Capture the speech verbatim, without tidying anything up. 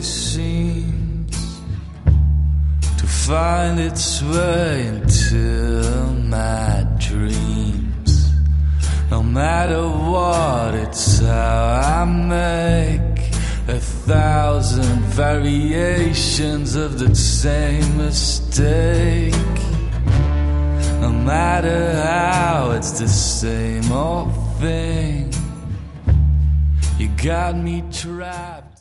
seems to find its way into my dreams. No matter what, it's how I make a thousand variations of the same mistake. No matter how, it's the same old thing. You got me trapped.